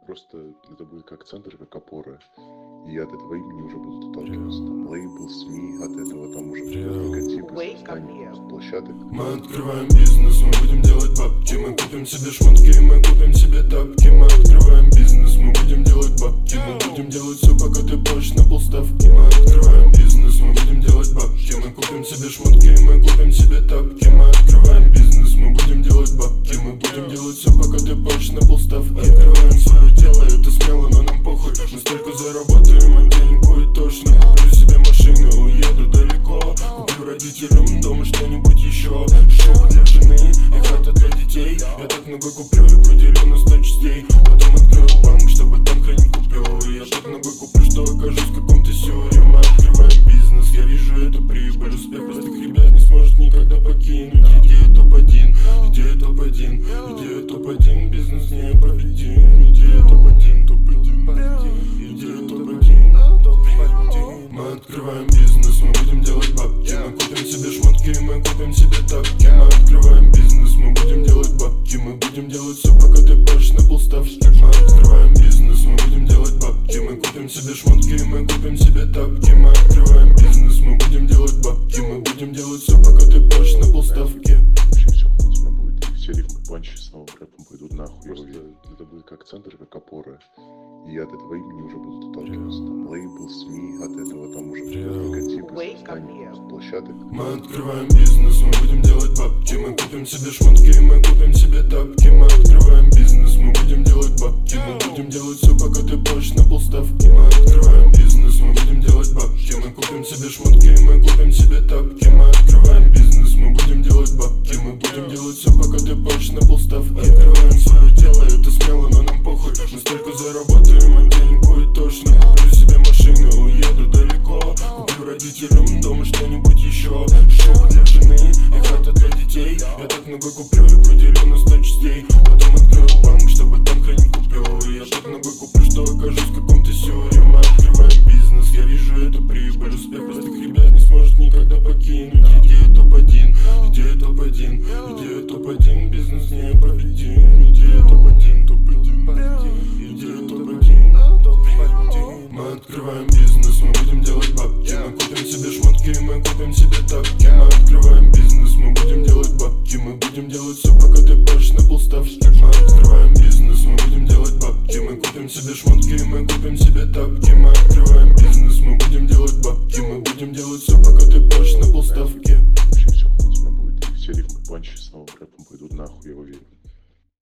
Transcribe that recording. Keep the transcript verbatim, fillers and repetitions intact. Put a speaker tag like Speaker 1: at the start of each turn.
Speaker 1: просто это будет как центр, как опора. И от этого имени уже будут отталкиваться. Там лейбл, СМИ, от этого там уже будут логотипы, создание площадок.
Speaker 2: Мы открываем бизнес, мы будем делать бабки. Мы купим себе шмотки, мы купим себе тапки. Мы открываем бизнес, мы будем делать бабки. Мы будем делать все, пока ты плачешь на полставки. Мы открываем бизнес, мы будем делать бабки. Мы купим себе шмотки, мы купим себе тапки. Мы открываем бизнес, мы будем делать бабки. Мы будем делать все, пока ты плачешь на полставки. Открываем свое дело, это смело, но нам похуй. Мы столько заработаем, а денег будет точно. Куплю себе машину, уеду далеко. Куплю родителям дома что-нибудь еще. Шоу для жены и хата для детей. Я так много куплю и поделю на сто частей. Потом открою банк, чтобы там хранить купюры. Я так много куплю, что окажусь в каком-то сюре. Мы открываем бизнес, я вижу эту прибыль. Успех простых ребят не сможет никогда покинуть. Идея топ-один, идея топ-один, идея топ-один, бизнес непобедим. Идея топ-один, топ-один, идея топ-один, топ-один. Мы открываем бизнес, мы будем делать бабки. Мы купим себе шмотки, мы купим себе тапки. Мы открываем бизнес, мы будем делать бабки. Мы будем делать все, пока ты плачешь на полставки. Мы открываем бизнес, мы будем делать бабки. Мы купим себе шмотки, мы купим себе тапки. Мы открываем бизнес, мы будем делать бабки. Мы будем делать все, пока ты плачешь на полставки.
Speaker 1: Вообще все охуительно будет, и все рифмы панчи с новым рэпом пойдут нахуй. Просто это будет как центр, как опора. И от этого имени уже будут отталкиваться. Там лейбл, СМИ, от этого там уже будут логотипы, создание площадок.
Speaker 2: Мы открываем бизнес, мы будем делать бабки. Мы купим себе шмотки, мы купим себе тапки. Мы открываем бизнес, мы будем делать бабки. Мы будем делать все, пока ты плачешь на полставки. Мы открываем бизнес, мы будем делать бабки. Мы купим себе шмотки, мы купим себе тапки.